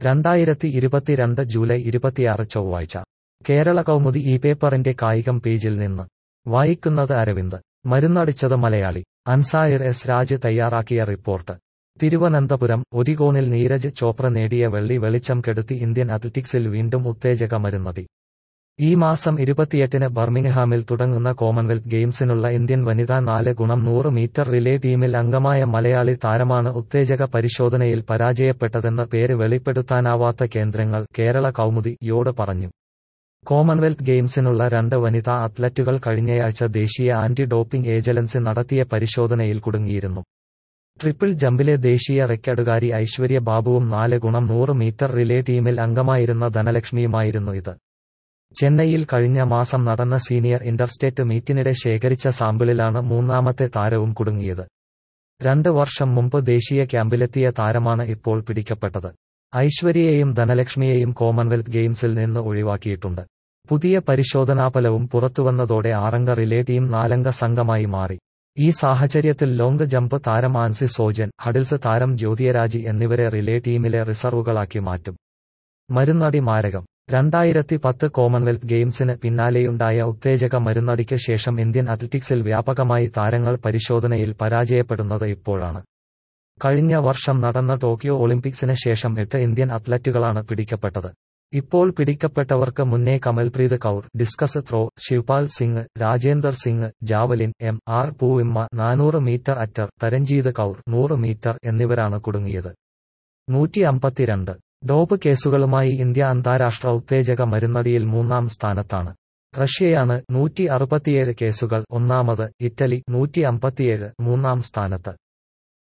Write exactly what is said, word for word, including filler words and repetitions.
രണ്ടായിരത്തി ഇരുപത്തിരണ്ട് ജൂലൈ ഇരുപത്തിയാറ് ചൊവ്വാഴ്ച കേരള കൗമുദി ഈ പേപ്പറിന്റെ കായികം പേജിൽ നിന്ന് വായിക്കുന്നത് അരവിന്ദ്. മരുന്നടിച്ചത് മലയാളി. അൻസായർ എസ് രാജ് തയ്യാറാക്കിയ റിപ്പോർട്ട്. തിരുവനന്തപുരം. ഒരിഗോണിൽ നീരജ് ചോപ്ര നേടിയ വെള്ളി വെളിച്ചം കെടുത്തി ഇന്ത്യൻ അത്ലറ്റിക്സിൽ വീണ്ടും ഉത്തേജക മരുന്നടി. ഈ മാസം ഇരുപത്തിയെട്ടിന് ബർമിംഗ്ഹാമിൽ തുടങ്ങുന്ന കോമൺവെൽത്ത് ഗെയിംസിനുള്ള ഇന്ത്യൻ വനിതാ നാല് ഗുണം നൂറ് മീറ്റർ റിലേ ടീമിൽ അംഗമായ മലയാളി താരമാണ് ഉത്തേജക പരിശോധനയിൽ പരാജയപ്പെട്ടതെന്ന് പേര് വെളിപ്പെടുത്താനാവാത്ത കേന്ദ്രങ്ങൾ കേരള കൗമുദി യോട് പറഞ്ഞു. കോമൺവെൽത്ത് ഗെയിംസിനുള്ള രണ്ട് വനിതാ അത്ലറ്റുകൾ കഴിഞ്ഞയാഴ്ച ദേശീയ ആന്റി ഡോപ്പിംഗ് ഏജൻസി നടത്തിയ പരിശോധനയിൽ കുടുങ്ങിയിരുന്നു. ട്രിപ്പിൾ ജമ്പിലെ ദേശീയ റെക്കോർഡുകാരി ഐശ്വര്യ ബാബുവും നാല് ഗുണം നൂറ് മീറ്റർ റിലേ ടീമിൽ അംഗമായിരുന്ന ധനലക്ഷ്മിയുമായിരുന്നു ഇത്. ചെന്നൈയിൽ കഴിഞ്ഞ മാസം നടന്ന സീനിയർ ഇന്റർസ്റ്റേറ്റ് മീറ്റിനിടെ ശേഖരിച്ച സാമ്പിളിലാണ് മൂന്നാമത്തെ താരവും കുടുങ്ങിയത്. രണ്ട് വർഷം മുമ്പ് ദേശീയ ക്യാമ്പിലെത്തിയ താരമാണ് ഇപ്പോൾ പിടിക്കപ്പെട്ടത്. ഐശ്വര്യയെയും ധനലക്ഷ്മിയെയും കോമൺവെൽത്ത് ഗെയിംസിൽ നിന്ന് ഒഴിവാക്കിയിട്ടുണ്ട്. പുതിയ പരിശോധനാഫലവും പുറത്തുവന്നതോടെ ആറംഗ റിലേ ടീം നാലംഗ സംഘമായി മാറി. ഈ സാഹചര്യത്തിൽ ലോങ് ജമ്പ് താരം ആൻസി സോജൻ, ഹഡിൽസ് താരം ജ്യോതിയരാജി എന്നിവരെ റിലേ ടീമിലെ റിസർവുകളാക്കി മാറ്റും. മരുന്നടി മാരകം. രണ്ടായിരത്തി പത്ത് കോമൺവെൽത്ത് ഗെയിംസിന് പിന്നാലെയുണ്ടായ ഉത്തേജക മരുന്നടിക്ക് ശേഷം ഇന്ത്യൻ അത്ലറ്റിക്സിൽ വ്യാപകമായി താരങ്ങൾ പരിശോധനയിൽ പരാജയപ്പെടുന്നത് ഇപ്പോഴാണ്. കഴിഞ്ഞ വർഷം നടന്ന ടോക്കിയോ ഒളിമ്പിക്സിന് ശേഷം എട്ട് ഇന്ത്യൻ അത്ലറ്റുകളാണ് പിടിക്കപ്പെട്ടത്. ഇപ്പോൾ പിടിക്കപ്പെട്ടവർക്ക് മുന്നേ Kamalpreet Kaur discus throw, Shivpal Singh, Rajender Singh javelin, M R Poovamma നാനൂറ് മീറ്റർ അറ്റർ, തരഞ്ജീത് കൗർ നൂറ് മീറ്റർ എന്നിവരാണ് കുടുങ്ങിയത്. നൂറ്റി അമ്പത്തിരണ്ട് ഡോപ്പ് കേസുകളുമായി ഇന്ത്യ അന്താരാഷ്ട്ര ഉത്തേജക മരുന്നടിയിൽ മൂന്നാം സ്ഥാനത്താണ്. റഷ്യയാണ് നൂറ്റി അറുപത്തിയേഴ് കേസുകൾ ഒന്നാമത്, ഇറ്റലി നൂറ്റി അമ്പത്തിയേഴ് മൂന്നാം സ്ഥാനത്ത്.